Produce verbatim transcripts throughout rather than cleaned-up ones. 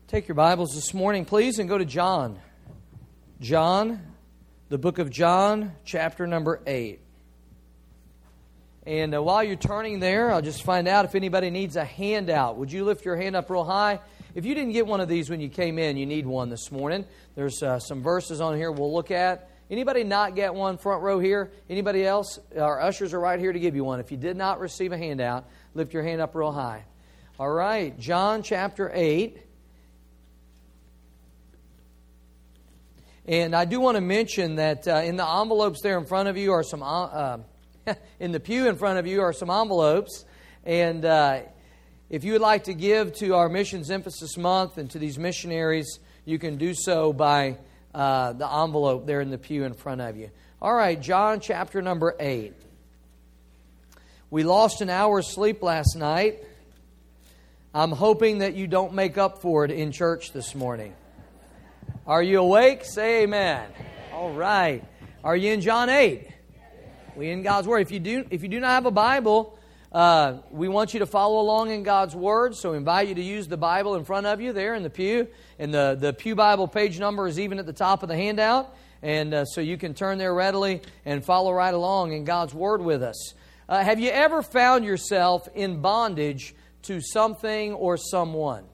Take your Bibles this morning, please, and go to John. John, the book of John, chapter number eight. And uh, while you're turning there, I'll just find out if anybody needs a handout. Would you lift your hand up real high? If you didn't get one of these when you came in, you need one this morning. There's uh, some verses on here we'll look at. Anybody not get one front row here? Anybody else? Our ushers are right here to give you one. If you did not receive a handout, lift your hand up real high. All right, John chapter eight. And I do want to mention that uh, in the envelopes there in front of you are some, uh, in the pew in front of you are some envelopes. And uh, if you would like to give to our Missions Emphasis Month and to these missionaries, you can do so by uh, the envelope there in the pew in front of you. All right, John chapter number eight. We lost an hour's sleep last night. I'm hoping that you don't make up for it in church this morning. Are you awake? Say amen. All right. Are you in John eight? We in God's Word. If you do, if you do not have a Bible, uh, we want you to follow along in God's Word. So we invite you to use the Bible in front of you there in the pew. And the, the Pew Bible page number is even at the top of the handout. And uh, so you can turn there readily and follow right along in God's Word with us. Uh, have you ever found yourself in bondage to something or someone?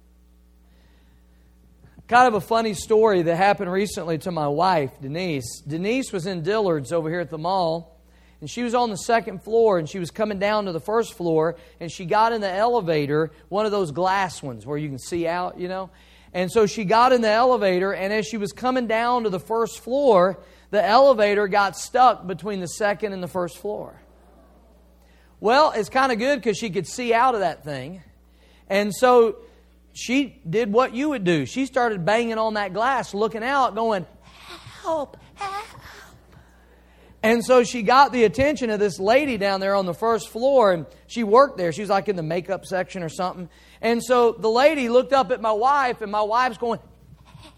Kind of a funny story that happened recently to my wife, Denise. Denise was in Dillard's over here at the mall, and she was on the second floor, and she was coming down to the first floor, and she got in the elevator, one of those glass ones where you can see out, you know. And so she got in the elevator, and as she was coming down to the first floor, the elevator got stuck between the second and the first floor. Well, it's kind of good because she could see out of that thing. And so she did what you would do. She started banging on that glass, looking out, going, help, help. And so she got the attention of this lady down there on the first floor, and she worked there. She was like in the makeup section or something. And so the lady looked up at my wife, and my wife's going, help,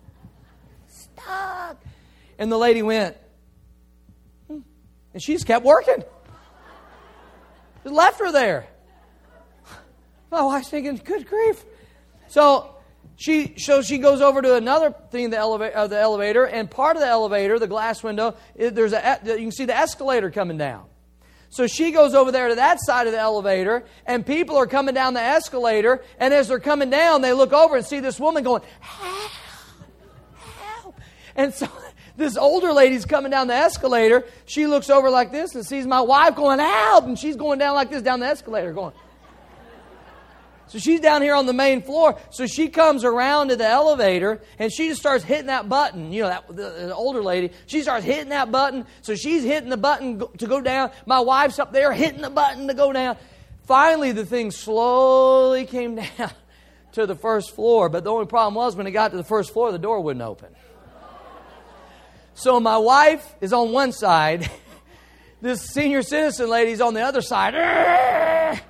stuck. And the lady went, hmm. And she just kept working. Just left her there. My wife's thinking, good grief. So she so she goes over to another thing of the, eleva- of the elevator, and part of the elevator, the glass window, it, there's a you can see the escalator coming down. So she goes over there to that side of the elevator, and people are coming down the escalator, and as they're coming down, they look over and see this woman going, help, help. And so this older lady's coming down the escalator. She looks over like this and sees my wife going, help, and she's going down like this down the escalator going. So she's down here on the main floor. So she comes around to the elevator and she just starts hitting that button. You know, that the, the older lady, she starts hitting that button. So she's hitting the button to go down. My wife's up there hitting the button to go down. Finally, the thing slowly came down to the first floor. But the only problem was when it got to the first floor, the door wouldn't open. So my wife is on one side. This senior citizen lady's on the other side.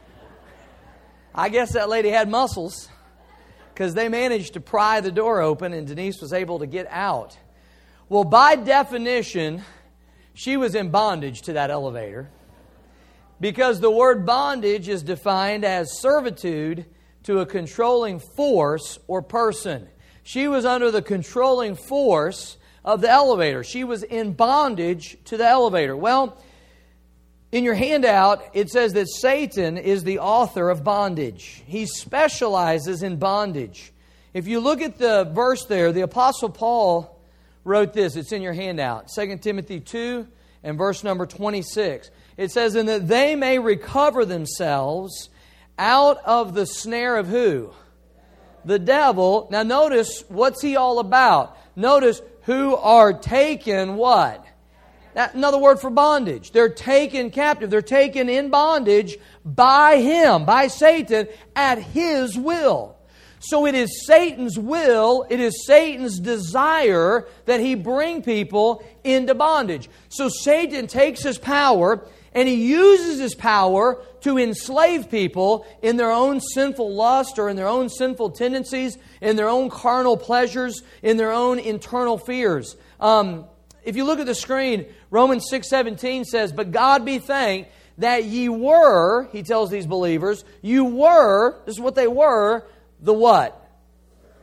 I guess that lady had muscles because they managed to pry the door open and Denise was able to get out. Well, by definition, she was in bondage to that elevator because the word bondage is defined as servitude to a controlling force or person. She was under the controlling force of the elevator. She was in bondage to the elevator. Well, in your handout, it says that Satan is the author of bondage. He specializes in bondage. If you look at the verse there, the Apostle Paul wrote this. It's in your handout. Second Timothy two and verse number twenty-six. It says, and that they may recover themselves out of the snare of who? The devil. Now notice, what's he all about? Notice, who are taken what? That, another word for bondage. They're taken captive. They're taken in bondage by him, by Satan, at his will. So it is Satan's will, it is Satan's desire that he bring people into bondage. So Satan takes his power and he uses his power to enslave people in their own sinful lust or in their own sinful tendencies, in their own carnal pleasures, in their own internal fears. Um, if you look at the screen, Romans six seventeen says, but God be thanked that ye were, he tells these believers, you were, this is what they were, the what?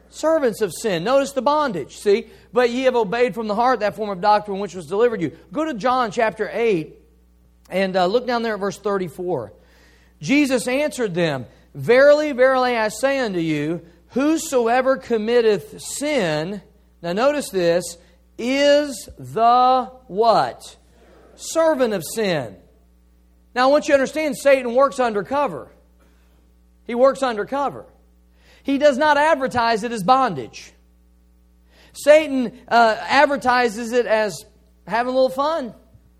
Servants of sin. Notice the bondage, see? But ye have obeyed from the heart that form of doctrine which was delivered you. Go to John chapter eight and uh, look down there at verse thirty-four. Jesus answered them, Verily, verily, I say unto you, whosoever committeth sin, now notice this, is the what? Servant of sin. Now I want you to understand, Satan works undercover. He works undercover. He does not advertise it as bondage. Satan uh, advertises it as having a little fun.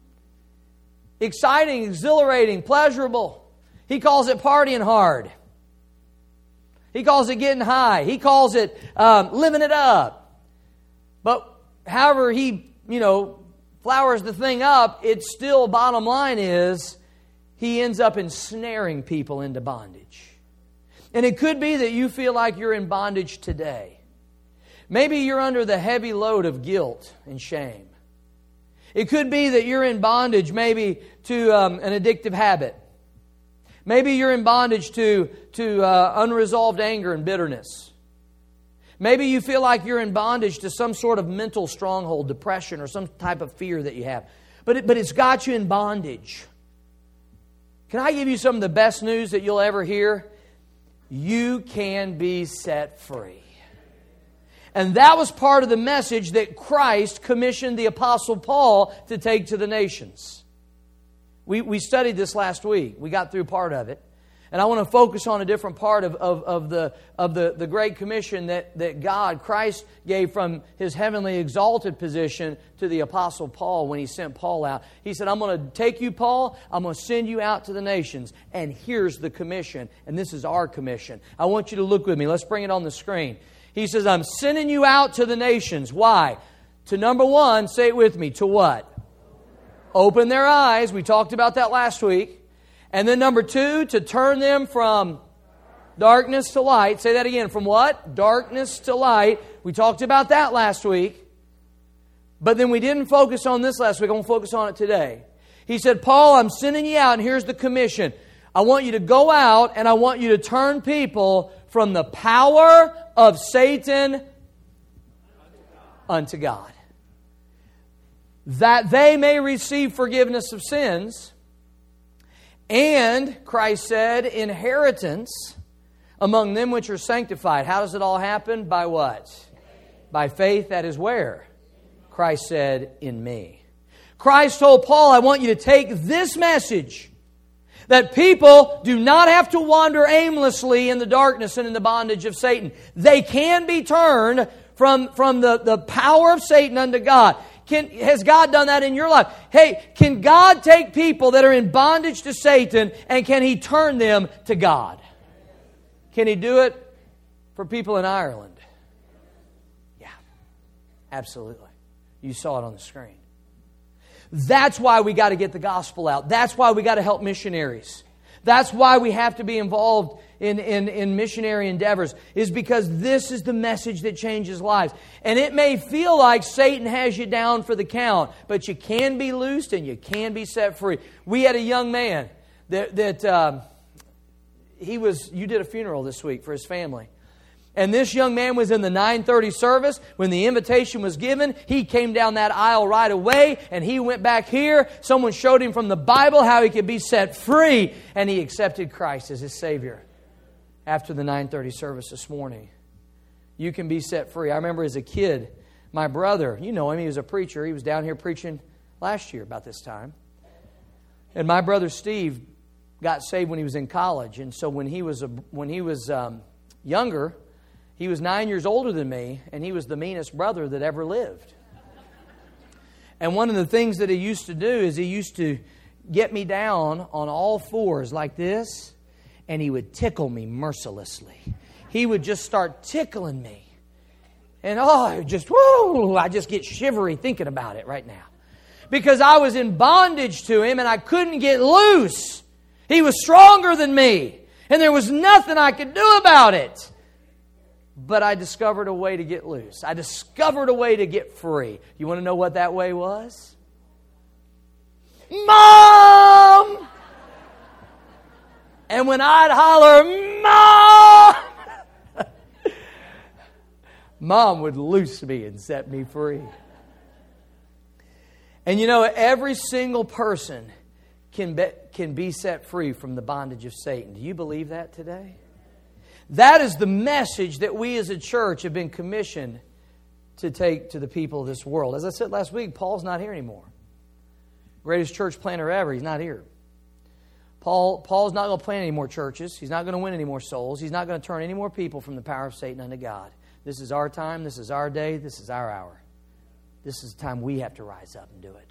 Exciting, exhilarating, pleasurable. He calls it partying hard. He calls it getting high. He calls it um, living it up. But however he, you know, flowers the thing up, it's still, bottom line is, he ends up ensnaring people into bondage. And it could be that you feel like you're in bondage today. Maybe you're under the heavy load of guilt and shame. It could be that you're in bondage maybe to um, an addictive habit. Maybe you're in bondage to, to uh, unresolved anger and bitterness. Maybe you feel like you're in bondage to some sort of mental stronghold, depression, or some type of fear that you have. But, it, but it's got you in bondage. Can I give you some of the best news that you'll ever hear? You can be set free. And that was part of the message that Christ commissioned the Apostle Paul to take to the nations. We, we studied this last week. We got through part of it. And I want to focus on a different part of, of, of, the, of the, the Great Commission that, that God, Christ, gave from His heavenly exalted position to the Apostle Paul when He sent Paul out. He said, I'm going to take you, Paul, I'm going to send you out to the nations. And here's the commission. And this is our commission. I want you to look with me. Let's bring it on the screen. He says, I'm sending you out to the nations. Why? To number one, say it with me, to what? Open their eyes. We talked about that last week. And then number two, to turn them from darkness to light. Say that again. From what? Darkness to light. We talked about that last week. But then we didn't focus on this last week. I'm going to focus on it today. He said, Paul, I'm sending you out, and here's the commission. I want you to go out, and I want you to turn people from the power of Satan unto God, that they may receive forgiveness of sins, and, Christ said, inheritance among them which are sanctified. How does it all happen? By what? By faith. That is where? Christ said, in me. Christ told Paul, I want you to take this message, that people do not have to wander aimlessly in the darkness and in the bondage of Satan. They can be turned from, from the, the power of Satan unto God. Can, has God done that in your life? Hey, can God take people that are in bondage to Satan and can He turn them to God? Can He do it for people in Ireland? Yeah, absolutely. You saw it on the screen. That's why we got to get the gospel out. That's why we got to help missionaries. That's why we have to be involved in, in, in missionary endeavors, is because this is the message that changes lives. And it may feel like Satan has you down for the count, but you can be loosed and you can be set free. We had a young man that, that um, he was, you did a funeral this week for his family. And this young man was in the nine thirty service. When the invitation was given, he came down that aisle right away, and he went back here. Someone showed him from the Bible how he could be set free, and he accepted Christ as his Savior after the nine thirty service this morning. You can be set free. I remember as a kid, my brother, you know him, he was a preacher. He was down here preaching last year about this time. And my brother Steve got saved when he was in college. And so when he was, a, when he was um, younger, he was nine years older than me, and he was the meanest brother that ever lived. And one of the things that he used to do is he used to get me down on all fours like this, and he would tickle me mercilessly. He would just start tickling me. And oh, I just, whoo, I just get shivery thinking about it right now. Because I was in bondage to him, and I couldn't get loose. He was stronger than me, and there was nothing I could do about it. But I discovered a way to get loose. I discovered a way to get free. You want to know what that way was? Mom! And when I'd holler, Mom! Mom would loose me and set me free. And you know, every single person can be, can be set free from the bondage of Satan. Do you believe that today? That is the message that we as a church have been commissioned to take to the people of this world. As I said last week, Paul's not here anymore. Greatest church planter ever, he's not here. Paul, Paul's not going to plant any more churches. He's not going to win any more souls. He's not going to turn any more people from the power of Satan unto God. This is our time. This is our day. This is our hour. This is the time we have to rise up and do it.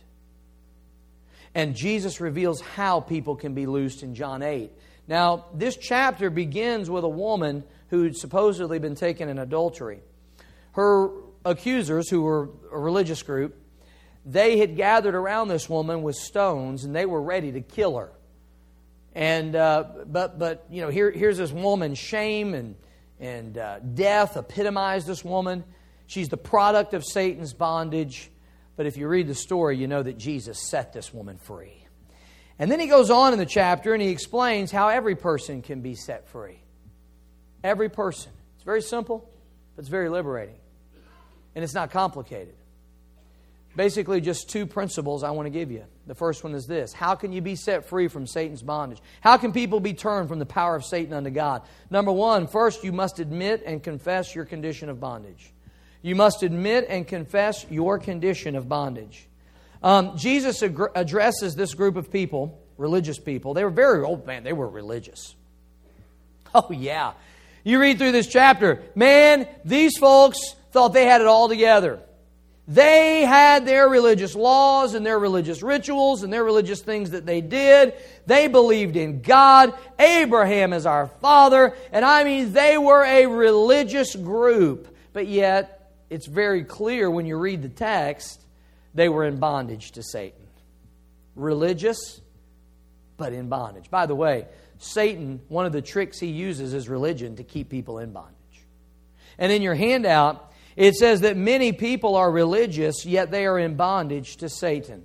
And Jesus reveals how people can be loosed in John eight. Now, this chapter begins with a woman who'd supposedly been taken in adultery. Her accusers, who were a religious group, they had gathered around this woman with stones, and they were ready to kill her. And uh, but but you know here here's this woman. Shame and and uh, death epitomize this woman. She's the product of Satan's bondage. But if you read the story, you know that Jesus set this woman free. And then he goes on in the chapter and he explains how every person can be set free. Every person. It's very simple, but it's very liberating. And it's not complicated. Basically, just two principles I want to give you. The first one is this. How can you be set free from Satan's bondage? How can people be turned from the power of Satan unto God? Number one, first you must admit and confess your condition of bondage. You must admit and confess your condition of bondage. Um, Jesus ag- addresses this group of people, religious people. They were very, oh man, they were religious. Oh yeah. You read through this chapter, man, these folks thought they had it all together. They had their religious laws and their religious rituals and their religious things that they did. They believed in God. Abraham is our father. And I mean, they were a religious group. But yet, it's very clear when you read the text, they were in bondage to Satan. Religious, but in bondage. By the way, Satan, one of the tricks he uses is religion to keep people in bondage. And in your handout, it says that many people are religious, yet they are in bondage to Satan.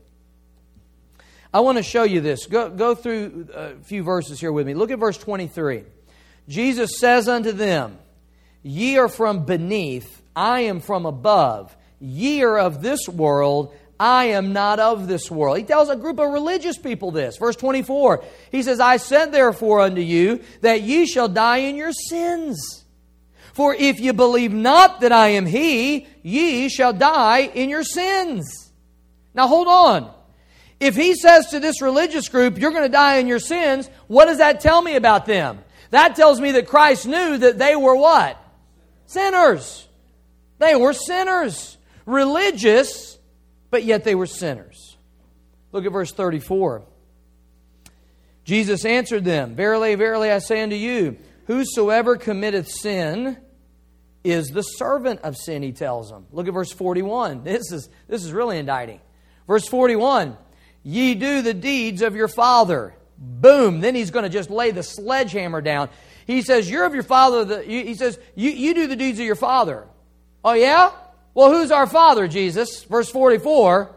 I want to show you this. Go, go through a few verses here with me. Look at verse twenty-three. Jesus says unto them, Ye are from beneath, I am from above. Ye are of this world, I am not of this world. He tells a group of religious people this. Verse twenty-four, he says, I sent therefore unto you that ye shall die in your sins. For if ye believe not that I am He, ye shall die in your sins. Now hold on. If he says to this religious group, you're going to die in your sins, what does that tell me about them? That tells me that Christ knew that they were what? Sinners. They were sinners. Religious, but yet they were sinners. Look at verse thirty-four. Jesus answered them, Verily, verily, I say unto you, whosoever committeth sin is the servant of sin, he tells them. Look at verse forty-one. This is, this is really indicting. Verse forty-one, ye do the deeds of your father. Boom. Then he's going to just lay the sledgehammer down. He says, you're of your father. The, he says, you, you do the deeds of your father. Oh yeah? Well, who's our father, Jesus? Verse forty-four,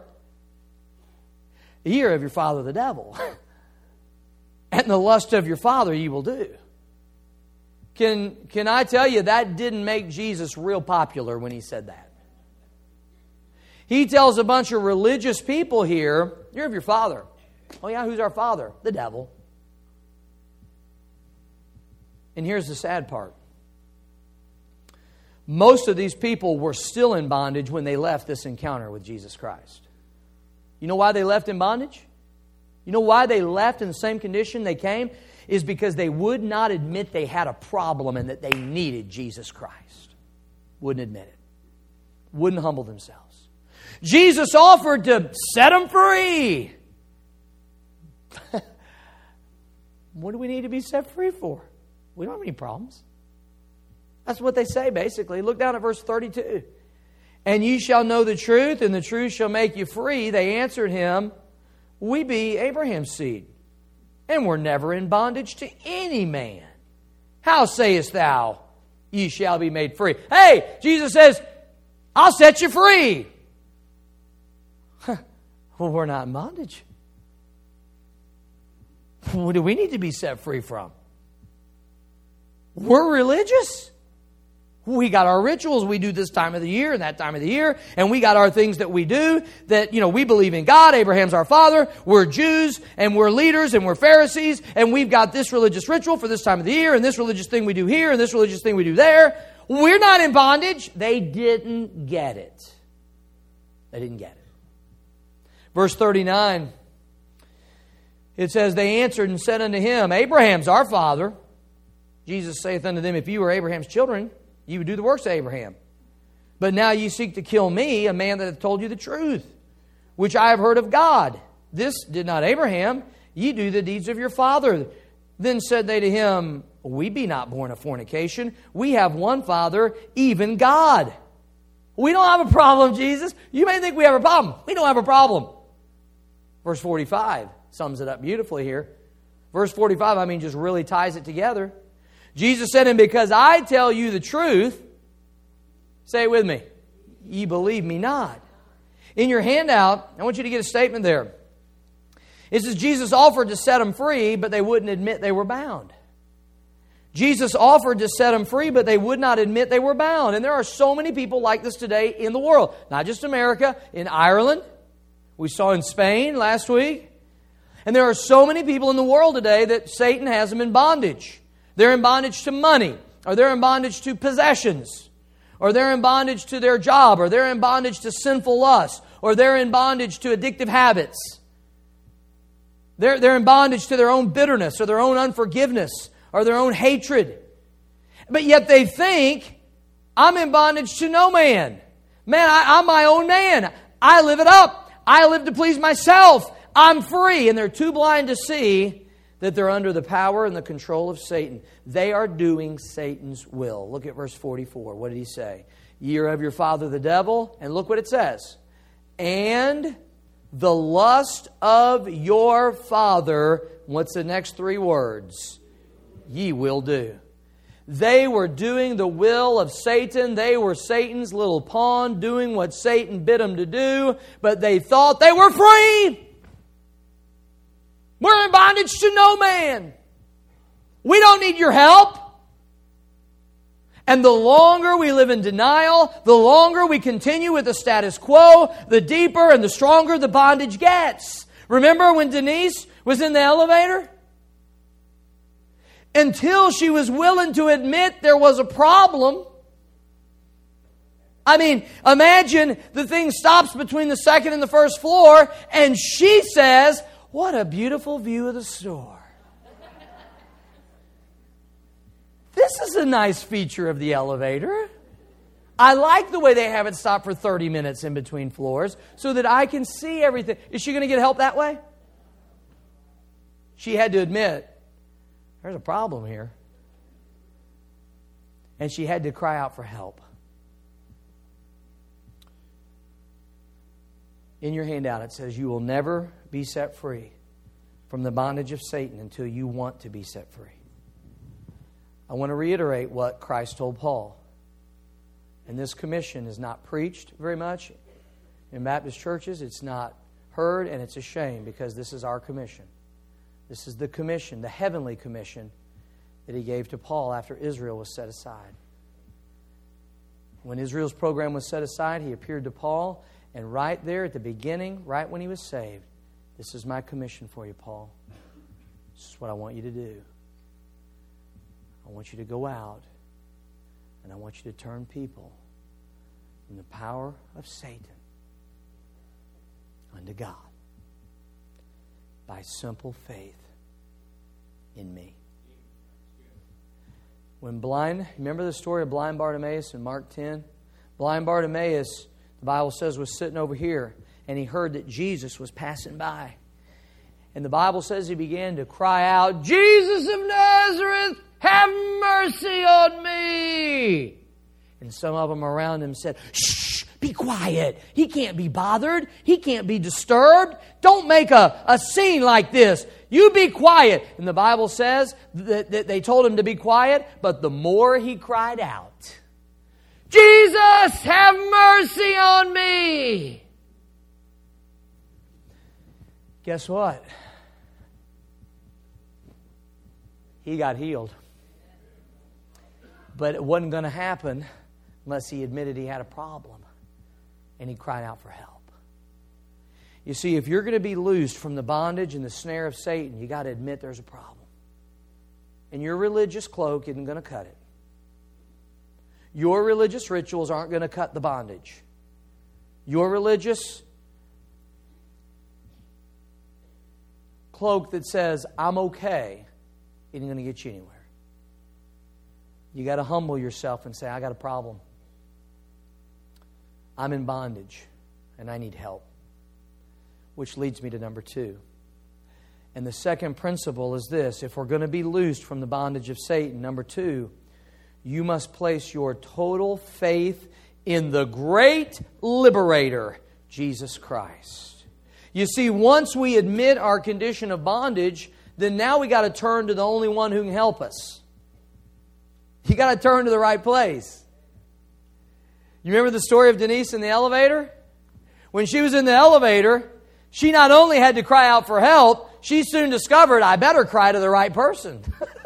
ye are of your father the devil. And the lust of your father ye will do. Can, can I tell you, that didn't make Jesus real popular when he said that. He tells a bunch of religious people here, you're of your father. Oh yeah, who's our father? The devil. And here's the sad part. Most of these people were still in bondage when they left this encounter with Jesus Christ. You know why they left in bondage? You know why they left in the same condition they came? Is because they would not admit they had a problem and that they needed Jesus Christ. Wouldn't admit it. Wouldn't humble themselves. Jesus offered to set them free. What do we need to be set free for? We don't have any problems. That's what they say basically. Look down at verse thirty-two. And ye shall know the truth, and the truth shall make you free. They answered him, we be Abraham's seed, and we're never in bondage to any man. How sayest thou, ye shall be made free? Hey, Jesus says, I'll set you free. Well, we're not in bondage. What do we need to be set free from? We're religious. We got our rituals we do this time of the year and that time of the year, and we got our things that we do that, you know, we believe in God. Abraham's our father. We're Jews, and we're leaders, and we're Pharisees, and we've got this religious ritual for this time of the year, and this religious thing we do here, and this religious thing we do there. We're not in bondage. They didn't get it. They didn't get it. Verse thirty-nine, it says, they answered and said unto him, Abraham's our father. Jesus saith unto them, if you were Abraham's children, you would do the works of Abraham. But now you seek to kill me, a man that hath told you the truth, which I have heard of God. This did not Abraham. Ye do the deeds of your father. Then said they to him, we be not born of fornication. We have one Father, even God. We don't have a problem, Jesus. You may think we have a problem. We don't have a problem. Verse forty-five sums it up beautifully here. Verse forty-five, I mean, just really ties it together. Jesus said, and because I tell you the truth, say it with me, ye believe me not. In your handout, I want you to get a statement there. It says Jesus offered to set them free, but they wouldn't admit they were bound. Jesus offered to set them free, but they would not admit they were bound. And there are so many people like this today in the world. Not just America, in Ireland. We saw in Spain last week. And there are so many people in the world today that Satan has them in bondage. They're in bondage to money, or they're in bondage to possessions, or they're in bondage to their job, or they're in bondage to sinful lust, or they're in bondage to addictive habits. They're, they're in bondage to their own bitterness, or their own unforgiveness, or their own hatred. But yet they think, I'm in bondage to no man. Man, I, I'm my own man. I live it up. I live to please myself. I'm free. And they're too blind to see that they're under the power and the control of Satan. They are doing Satan's will. Look at verse forty-four. What did he say? Ye are of your father the devil. And look what it says. And the lust of your father. What's the next three words? Ye will do. They were doing the will of Satan. They were Satan's little pawn, doing what Satan bid them to do. But they thought they were free. We're in bondage to no man. We don't need your help. And the longer we live in denial, the longer we continue with the status quo, the deeper and the stronger the bondage gets. Remember when Denise was in the elevator? Until she was willing to admit there was a problem. I mean, imagine the thing stops between the second and the first floor, and she says, what a beautiful view of the store. This is a nice feature of the elevator. I like the way they have it stop for thirty minutes in between floors so that I can see everything. Is she going to get help that way? She had to admit, there's a problem here. And she had to cry out for help. In your handout it says, you will never be set free from the bondage of Satan until you want to be set free. I want to reiterate what Christ told Paul. And this commission is not preached very much in Baptist churches. It's not heard, and it's a shame because this is our commission. This is the commission, the heavenly commission that he gave to Paul after Israel was set aside. When Israel's program was set aside, he appeared to Paul, and right there at the beginning, right when he was saved, this is my commission for you, Paul. This is what I want you to do. I want you to go out, and I want you to turn people from the power of Satan unto God by simple faith in me. When blind, remember the story of blind Bartimaeus in Mark ten? Blind Bartimaeus, the Bible says, was sitting over here, and he heard that Jesus was passing by. And the Bible says he began to cry out, Jesus of Nazareth, have mercy on me. And some of them around him said, shh, be quiet. He can't be bothered. He can't be disturbed. Don't make a, a scene like this. You be quiet. And the Bible says that, that they told him to be quiet, but the more he cried out, Jesus, have mercy on me. Guess what? He got healed. But it wasn't going to happen unless he admitted he had a problem and he cried out for help. You see, if you're going to be loosed from the bondage and the snare of Satan, you got to admit there's a problem. And your religious cloak isn't going to cut it. Your religious rituals aren't going to cut the bondage. Your religious cloak that says, I'm okay, isn't going to get you anywhere. You got to humble yourself and say, I got a problem. I'm in bondage and I need help. Which leads me to number two. And the second principle is this. If we're going to be loosed from the bondage of Satan, number two, you must place your total faith in the great liberator, Jesus Christ. You see, once we admit our condition of bondage, then now we got to turn to the only one who can help us. You got to turn to the right place. You remember the story of Denise in the elevator? When she was in the elevator, she not only had to cry out for help, she soon discovered, I better cry to the right person.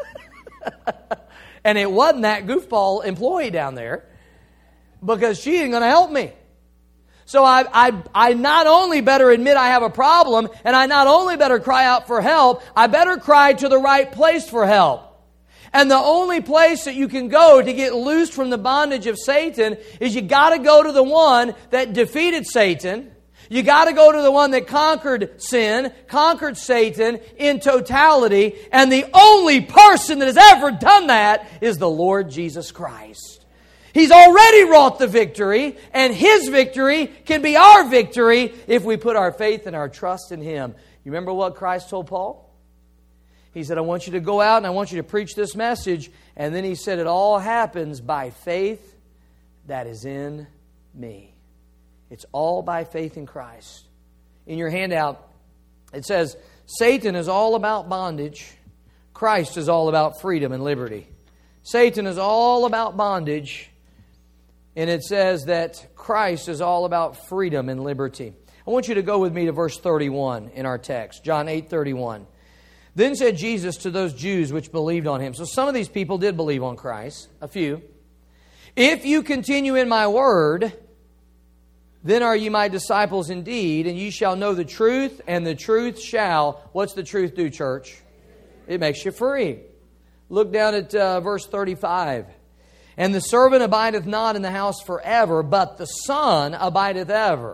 And it wasn't that goofball employee down there, because she ain't going to help me. So I, I, I not only better admit I have a problem, and I not only better cry out for help, I better cry to the right place for help. And the only place that you can go to get loosed from the bondage of Satan is you got to go to the one that defeated Satan. You got to go to the one that conquered sin, conquered Satan in totality. And the only person that has ever done that is the Lord Jesus Christ. He's already wrought the victory, and His victory can be our victory if we put our faith and our trust in Him. You remember what Christ told Paul? He said, I want you to go out and I want you to preach this message. And then He said, it all happens by faith that is in me. It's all by faith in Christ. In your handout, it says, Satan is all about bondage. Christ is all about freedom and liberty. Satan is all about bondage. And it says that Christ is all about freedom and liberty. I want you to go with me to verse thirty-one in our text. John eight thirty-one. Then said Jesus to those Jews which believed on Him. So some of these people did believe on Christ. A few. If you continue in my word, then are ye my disciples indeed, and ye shall know the truth, and the truth shall... What's the truth do, church? It makes you free. Look down at uh, verse thirty-five. And the servant abideth not in the house forever, but the Son abideth ever.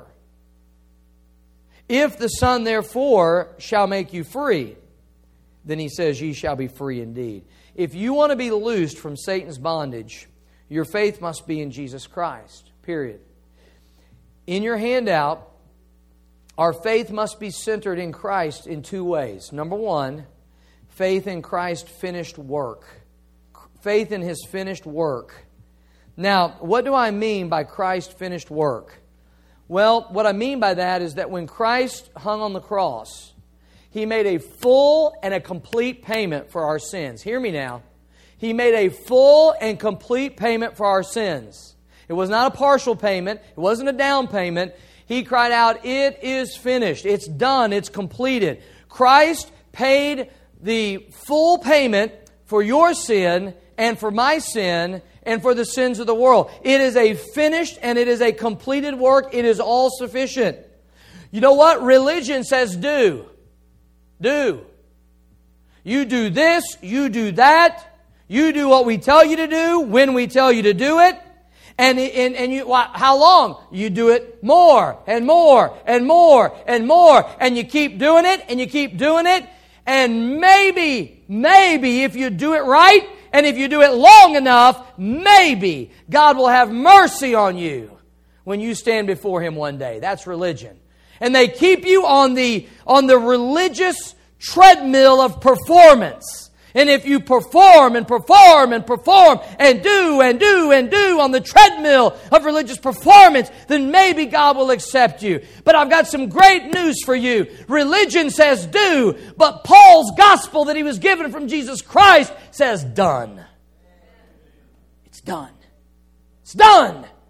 If the Son therefore shall make you free, then He says, ye shall be free indeed. If you want to be loosed from Satan's bondage, your faith must be in Jesus Christ. Period. In your handout, our faith must be centered in Christ in two ways. Number one, faith in Christ's finished work. Faith in His finished work. Now, what do I mean by Christ's finished work? Well, what I mean by that is that when Christ hung on the cross, He made a full and a complete payment for our sins. Hear me now. He made a full and complete payment for our sins. It was not a partial payment. It wasn't a down payment. He cried out, it is finished. It's done. It's completed. Christ paid the full payment for your sin and for my sin and for the sins of the world. It is a finished and it is a completed work. It is all sufficient. You know what? Religion says do. Do. You do this, you do that. You do what we tell you to do, when we tell you to do it. And, and, and you, how long? You do it more and more and more and more. And you keep doing it and you keep doing it. And maybe, maybe if you do it right and if you do it long enough, maybe God will have mercy on you when you stand before Him one day. That's religion. And they keep you on the, on the religious treadmill of performance. And if you perform and perform and perform and do and do and do on the treadmill of religious performance, then maybe God will accept you. But I've got some great news for you. Religion says do, but Paul's gospel that he was given from Jesus Christ says done. It's done. It's done.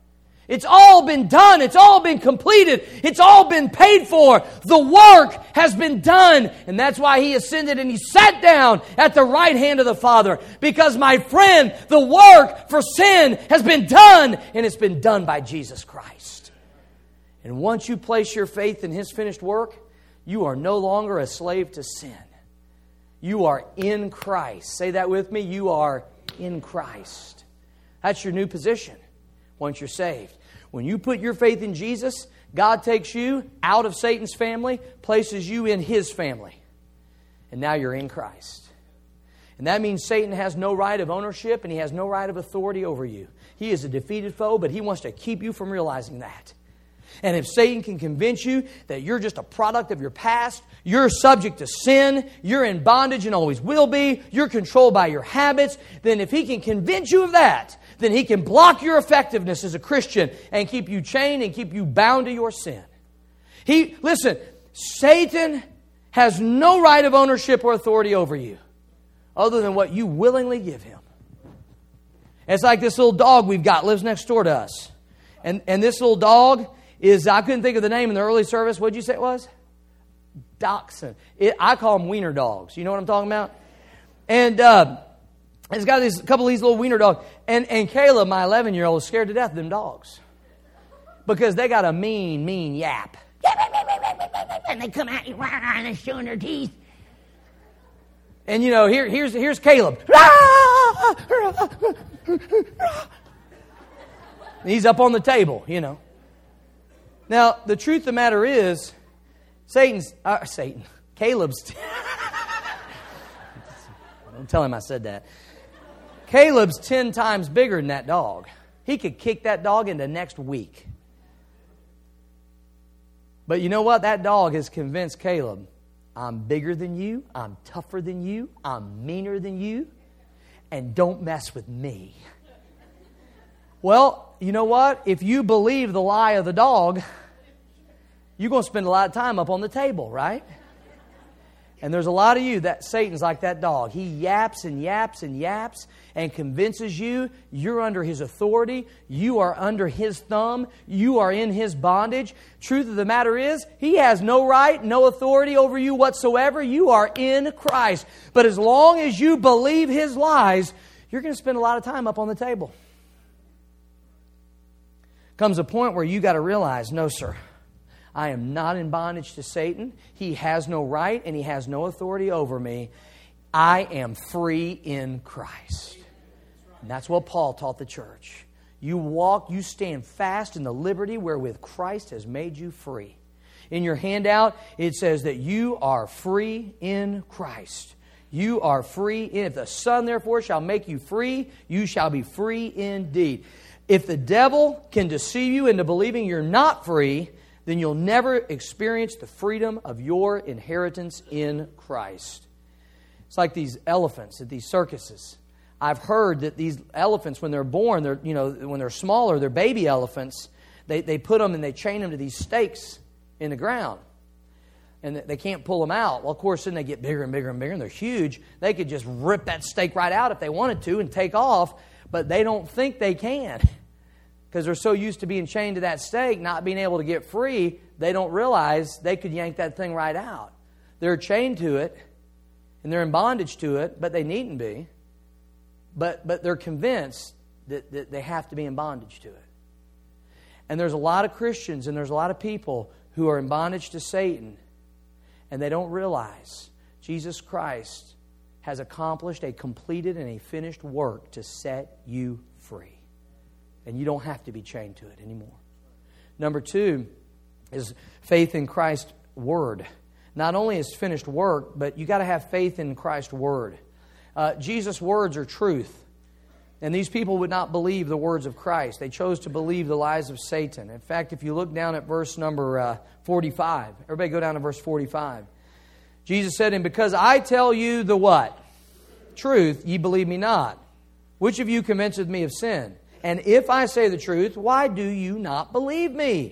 It's all been done. It's all been completed. It's all been paid for. The work has been done. And that's why He ascended and He sat down at the right hand of the Father. Because, my friend, the work for sin has been done. And it's been done by Jesus Christ. And once you place your faith in His finished work, you are no longer a slave to sin. You are in Christ. Say that with me. You are in Christ. That's your new position once you're saved. When you put your faith in Jesus, God takes you out of Satan's family, places you in His family. And now you're in Christ. And that means Satan has no right of ownership and he has no right of authority over you. He is a defeated foe, but he wants to keep you from realizing that. And if Satan can convince you that you're just a product of your past, you're subject to sin, you're in bondage and always will be, you're controlled by your habits, then if he can convince you of that, then he can block your effectiveness as a Christian and keep you chained and keep you bound to your sin. He, listen, Satan has no right of ownership or authority over you other than what you willingly give him. It's like this little dog we've got lives next door to us. And, and this little dog is, I couldn't think of the name in the early service. What did you say it was? Dachshund. It, I call them wiener dogs. You know what I'm talking about? And uh, it's got these, a couple of these little wiener dogs. And, and Caleb, my eleven-year-old, is scared to death of them dogs. Because they got a mean, mean yap. And they come at you and they're showing their teeth. And you know, here, here's, here's Caleb. He's up on the table, you know. Now, the truth of the matter is, Satan's, uh, Satan, Caleb's, don't tell him I said that. Caleb's ten times bigger than that dog. He could kick that dog into next week. But you know what? That dog has convinced Caleb, I'm bigger than you, I'm tougher than you, I'm meaner than you, and don't mess with me. Well, you know what? If you believe the lie of the dog, you're going to spend a lot of time up on the table, right? And there's a lot of you that Satan's like that dog. He yaps and yaps and yaps and convinces you you're under his authority. You are under his thumb. You are in his bondage. Truth of the matter is, he has no right, no authority over you whatsoever. You are in Christ. But as long as you believe his lies, you're going to spend a lot of time up on the table. Comes a point where you got to realize, no, sir, I am not in bondage to Satan. He has no right and he has no authority over me. I am free in Christ. And that's what Paul taught the church. You walk, you stand fast in the liberty wherewith Christ has made you free. In your handout, it says that you are free in Christ. You are free in, if the Son therefore shall make you free, you shall be free indeed. If the devil can deceive you into believing you're not free, then you'll never experience the freedom of your inheritance in Christ. It's like these elephants at these circuses. I've heard that these elephants, when they're born, they're, you know, when they're smaller, they're baby elephants, they, they put them and they chain them to these stakes in the ground. And they can't pull them out. Well, of course, then they get bigger and bigger and bigger, and they're huge. They could just rip that stake right out if they wanted to and take off, but they don't think they can. Because they're so used to being chained to that stake, not being able to get free, they don't realize they could yank that thing right out. They're chained to it, and they're in bondage to it, but they needn't be. But but they're convinced that, that they have to be in bondage to it. And there's a lot of Christians and there's a lot of people who are in bondage to Satan, and they don't realize Jesus Christ has accomplished a completed and a finished work to set you free. And you don't have to be chained to it anymore. Number two is faith in Christ's Word. Not only his finished work, but you got to have faith in Christ's Word. Uh, Jesus' words are truth. And these people would not believe the words of Christ. They chose to believe the lies of Satan. In fact, if you look down at verse number uh, forty-five, everybody go down to verse forty-five. Jesus said, and because I tell you the what? Truth, ye believe me not. Which of you convinceth me of sin? And if I say the truth, why do you not believe me?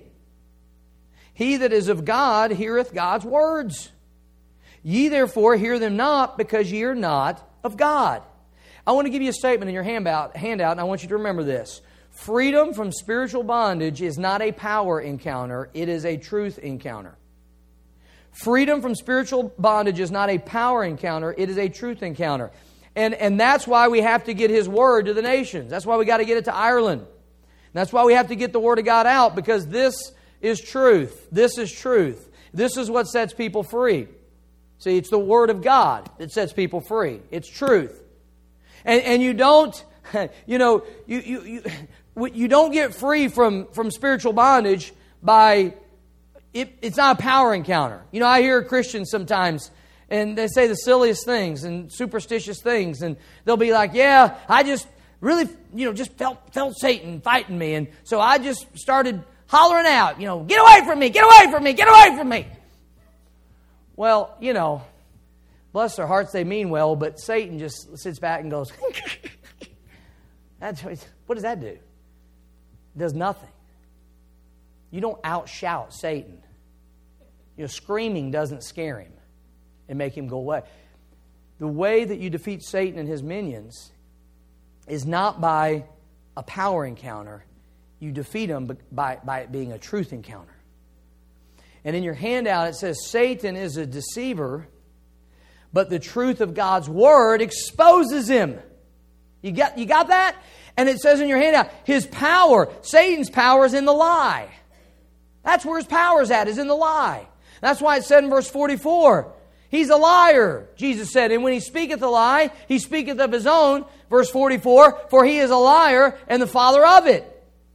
He that is of God heareth God's words. Ye therefore hear them not, because ye are not of God. I want to give you a statement in your handout, handout, and I want you to remember this. Freedom from spiritual bondage is not a power encounter, it is a truth encounter. Freedom from spiritual bondage is not a power encounter, it is a truth encounter. And, and that's why we have to get His Word to the nations. That's why we got to get it to Ireland. And that's why we have to get the Word of God out, because this is truth. This is truth. This is what sets people free. See, it's the Word of God that sets people free. It's truth. And, and you don't, you know, you, you, you, you don't get free from, from spiritual bondage by, it, it's not a power encounter. You know, I hear Christians sometimes, and they say the silliest things and superstitious things, and they'll be like, yeah, I just really, you know, just felt, felt Satan fighting me, and so I just started hollering out, you know, get away from me, get away from me, get away from me. Well, you know, bless their hearts, they mean well, but Satan just sits back and goes, That's, what does that do? It does nothing. You don't outshout Satan. You know, screaming doesn't scare him and make him go away. The way that you defeat Satan and his minions is not by a power encounter. You defeat them by, by it being a truth encounter. And in your handout it says Satan is a deceiver, but the truth of God's Word exposes him. You got, you got that? And it says in your handout, his power, Satan's power is in the lie. That's where his power is at, is in the lie. That's why it said in verse forty-four, he's a liar, Jesus said. And when he speaketh a lie, he speaketh of his own, verse forty-four, for he is a liar and the father of it.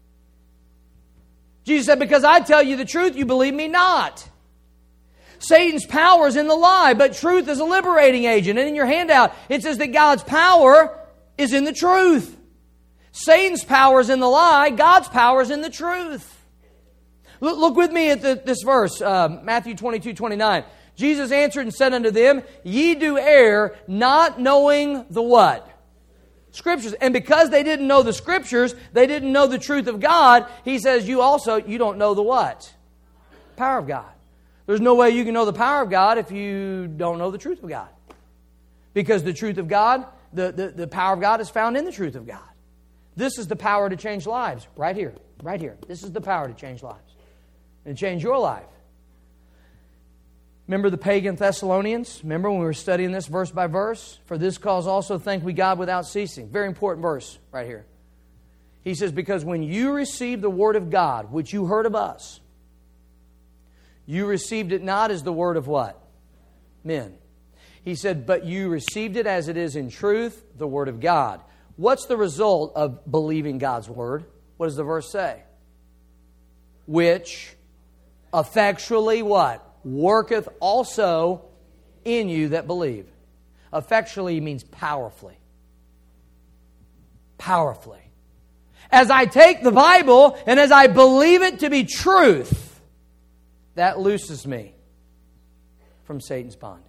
Jesus said, because I tell you the truth, you believe me not. Satan's power is in the lie, but truth is a liberating agent. And in your handout, it says that God's power is in the truth. Satan's power is in the lie. God's power is in the truth. Look, look with me at the, this verse, uh, Matthew twenty-two, twenty-nine. Jesus answered and said unto them, ye do err, not knowing the what? Scriptures. And because they didn't know the Scriptures, they didn't know the truth of God, He says you also, you don't know the what? Power of God. There's no way you can know the power of God if you don't know the truth of God. Because the truth of God, the, the, the power of God is found in the truth of God. This is the power to change lives. Right here. Right here. This is the power to change lives. And change your life. Remember the pagan Thessalonians? Remember when we were studying this verse by verse? For this cause also thank we God without ceasing. Very important verse right here. He says, because when you received the word of God, which you heard of us, you received it not as the word of what? Men. He said, but you received it as it is in truth, the word of God. What's the result of believing God's word? What does the verse say? Which effectually what? Worketh also in you that believe. Effectually means powerfully. Powerfully. As I take the Bible and as I believe it to be truth, that looses me from Satan's bondage.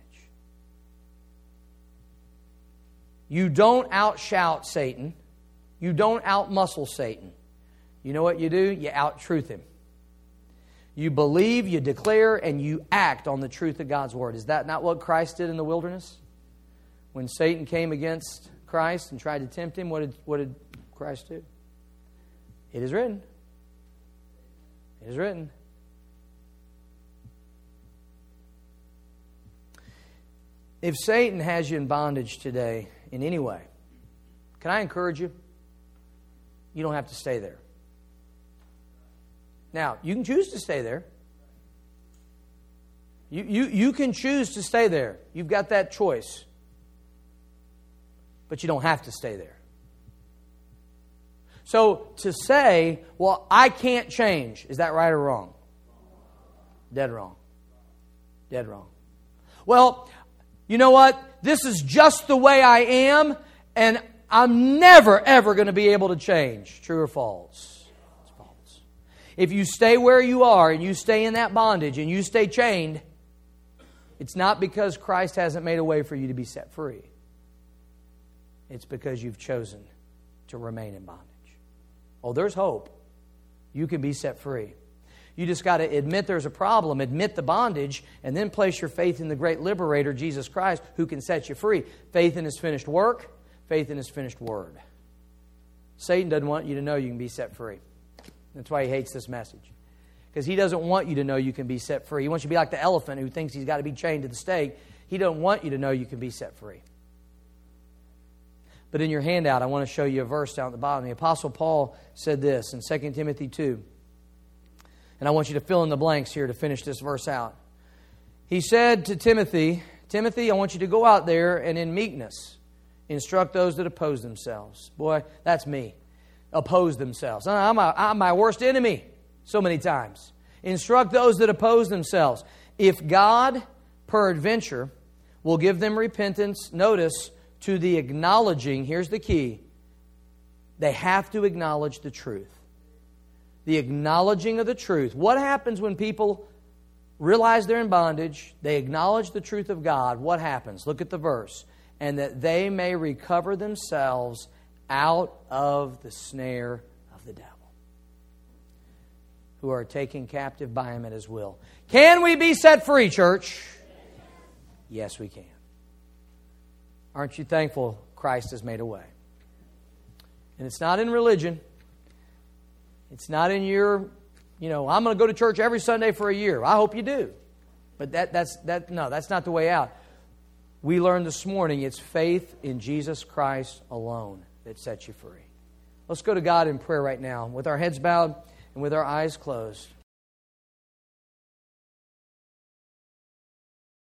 You don't outshout Satan. You don't outmuscle Satan. You know what you do? You out-truth him. You believe, you declare, and you act on the truth of God's Word. Is that not what Christ did in the wilderness? When Satan came against Christ and tried to tempt Him, what did, what did Christ do? It is written. It is written. If Satan has you in bondage today in any way, can I encourage you? You don't have to stay there. Now, you can choose to stay there. You, you, you can choose to stay there. You've got that choice. But you don't have to stay there. So to say, well, I can't change, is that right or wrong? Dead wrong. Dead wrong. Well, you know what? This is just the way I am, and I'm never, ever going to be able to change. True or false? If you stay where you are and you stay in that bondage and you stay chained, it's not because Christ hasn't made a way for you to be set free. It's because you've chosen to remain in bondage. Oh, there's hope. You can be set free. You just got to admit there's a problem, admit the bondage, and then place your faith in the great liberator, Jesus Christ, who can set you free. Faith in His finished work, faith in His finished word. Satan doesn't want you to know you can be set free. That's why he hates this message. Because he doesn't want you to know you can be set free. He wants you to be like the elephant who thinks he's got to be chained to the stake. He doesn't want you to know you can be set free. But in your handout, I want to show you a verse down at the bottom. The Apostle Paul said this in Second Timothy two. And I want you to fill in the blanks here to finish this verse out. He said to Timothy, Timothy, I want you to go out there and in meekness instruct those that oppose themselves. Boy, that's me. Oppose themselves. I'm, a, I'm my worst enemy so many times. Instruct those that oppose themselves. If God, peradventure, will give them repentance, notice, to the acknowledging, here's the key, they have to acknowledge the truth. The acknowledging of the truth. What happens when people realize they're in bondage, they acknowledge the truth of God, what happens? Look at the verse. And that they may recover themselves out of the snare of the devil, who are taken captive by him at his will. Can we be set free, church? Yes, we can. Aren't you thankful Christ has made a way? And it's not in religion. It's not in your, you know, I'm going to go to church every Sunday for a year. I hope you do. But that that's that no, that's not the way out. We learned this morning it's faith in Jesus Christ alone that sets you free. Let's go to God in prayer right now with our heads bowed and with our eyes closed.